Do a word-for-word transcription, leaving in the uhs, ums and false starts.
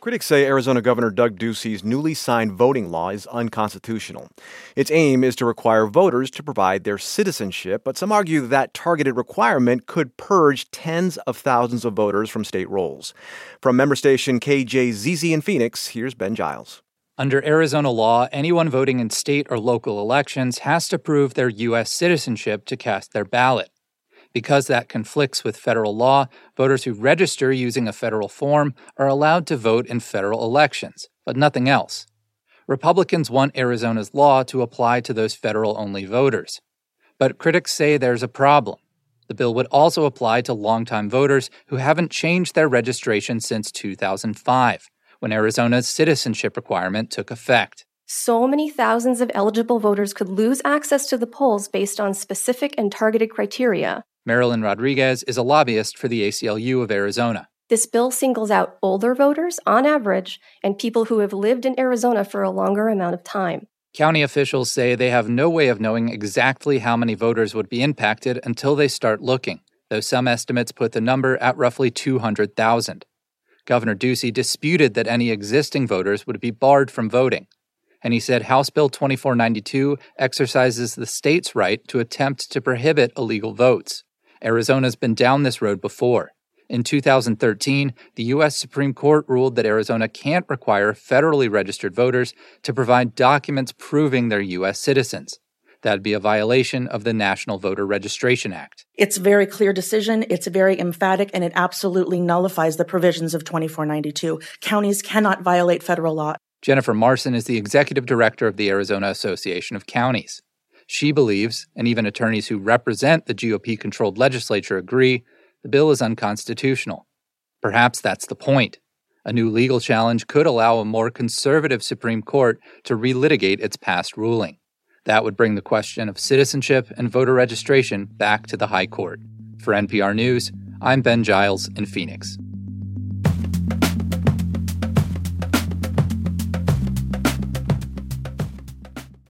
Critics say Arizona Governor Doug Ducey's newly signed voting law is unconstitutional. Its aim is to require voters to provide their citizenship, but some argue that targeted requirement could purge tens of thousands of voters from state rolls. From member station K J Z Z in Phoenix, here's Ben Giles. Under Arizona law, anyone voting in state or local elections has to prove their U S citizenship to cast their ballot. Because that conflicts with federal law, voters who register using a federal form are allowed to vote in federal elections, but nothing else. Republicans want Arizona's law to apply to those federal-only voters. But critics say there's a problem. The bill would also apply to longtime voters who haven't changed their registration since two thousand five, when Arizona's citizenship requirement took effect. So many thousands of eligible voters could lose access to the polls based on specific and targeted criteria. Marilyn Rodriguez is a lobbyist for the A C L U of Arizona. This bill singles out older voters, on average, and people who have lived in Arizona for a longer amount of time. County officials say they have no way of knowing exactly how many voters would be impacted until they start looking, though some estimates put the number at roughly two hundred thousand. Governor Ducey disputed that any existing voters would be barred from voting, and he said House Bill twenty-four ninety-two exercises the state's right to attempt to prohibit illegal votes. Arizona's been down this road before. In two thousand thirteen, the U S Supreme Court ruled that Arizona can't require federally registered voters to provide documents proving they're U S citizens. That'd be a violation of the National Voter Registration Act. It's a very clear decision, it's very emphatic, and it absolutely nullifies the provisions of twenty-four ninety-two. Counties cannot violate federal law. Jennifer Marson is the executive director of the Arizona Association of Counties. She believes, and even attorneys who represent the G O P-controlled legislature agree, the bill is unconstitutional. Perhaps that's the point. A new legal challenge could allow a more conservative Supreme Court to relitigate its past ruling. That would bring the question of citizenship and voter registration back to the High Court. For N P R News, I'm Ben Giles in Phoenix.